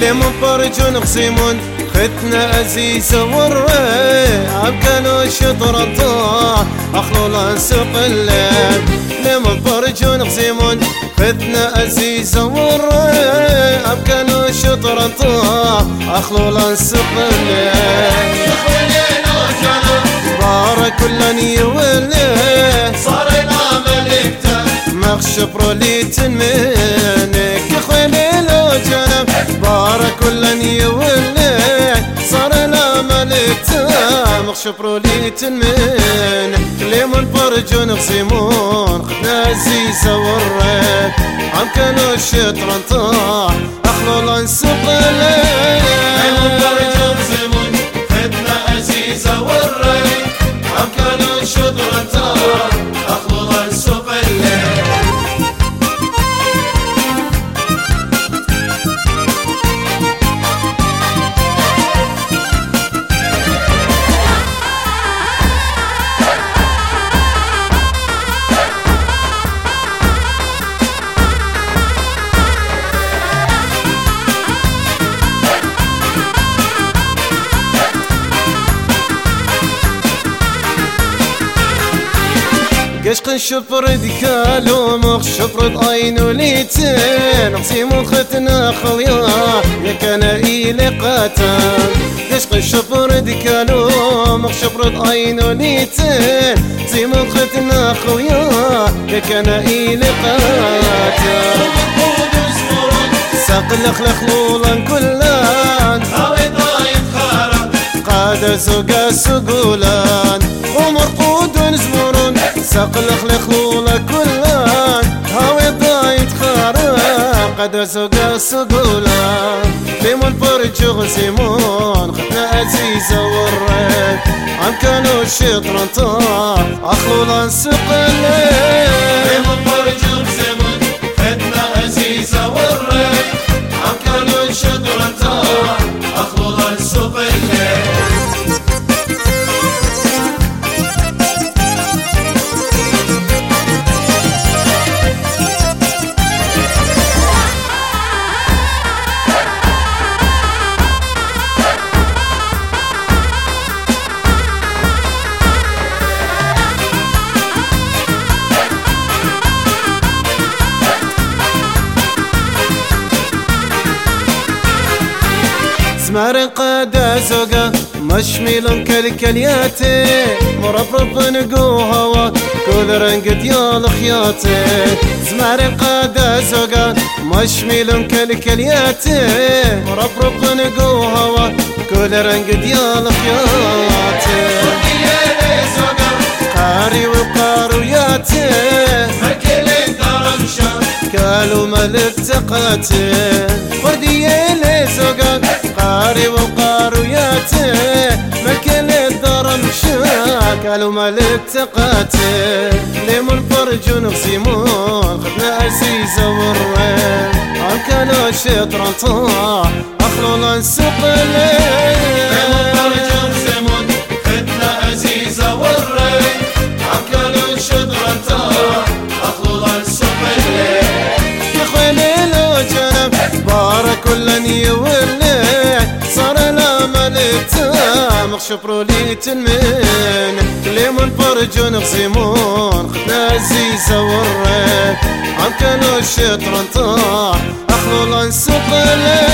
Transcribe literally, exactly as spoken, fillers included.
لمن فرج خصيمون ختنا أزيزة والري عبكانو الشطر الطاع أخلولا سوق الليل لمن فرج خصيمون ختنا أزيزة والري عبكانو الشطر الطاع أخلولا سوق الليل بارك كلن يولي صارنا ملكته مخشب روليت منك خلي لو جنب بارك كلن يولي صارنا ملكته مخشب روليت منك لمن فرجون خصيمون خدنا عزيزة والريت عم كانوا الشطر طاع أخلولا نسوق لمن فرجون خصيمون خدنا عزيزة والريت عم كانوا الشطر طاع أخلولا نسوق الليل قشق الشفر دكالو مخ شفر عينو ليتين قسيمو ختنا خويا يا كان إلي قاتل قشق الشفر دكالو مخ شفر عينو ليتين قسيمو ختنا خويا يا كان إلي قاتل ساق الخلولا كلان هاوي ضايد خارق قاد سوقا سقولان ومرقود زمرون ساق الخلولا كلان هاوي ضايد خارق قاد سوقا سقولان لمن فرج غزيمون خدنا عزيزة والريت عم كانوا الشطر طاع أخلولا نسوق الليل لمن فرج غزيمون خدنا عزيزة والريت عم كانوا الشطر طاع أخلولا نسوق الليل زمار قادا زوقا مشميل كالكلياتي مرفرف نقو هوا كل رنق ديال خياتي زمار قادا زوقا مشميل كالكلياتي مرفرف نقو هوا كل رنق ديال خياتي قاري وقاروياتي مكلي درمشا كالو ملك تقاتي وردية لي زوقا قاري وقاروياتي مكل الدرم شاك قالوا ملك تقاتي لمن فرجون خصيمون خدنا عزيزة والريت عم كانوا الشطر طاع أخلولا نسوق الليل لمن فرجون خصيمون خدنا عزيزة والريت عم كانوا الشطر طاع أخلولا نسوق الليل يا خليل وجنب بارك كلن يولي صار لا ملكتا مخشب روليت من لمن فرجون خصيمون خدنا عزيزة والريت عم كانوا الشطر طاع أخلولا نسوق الليل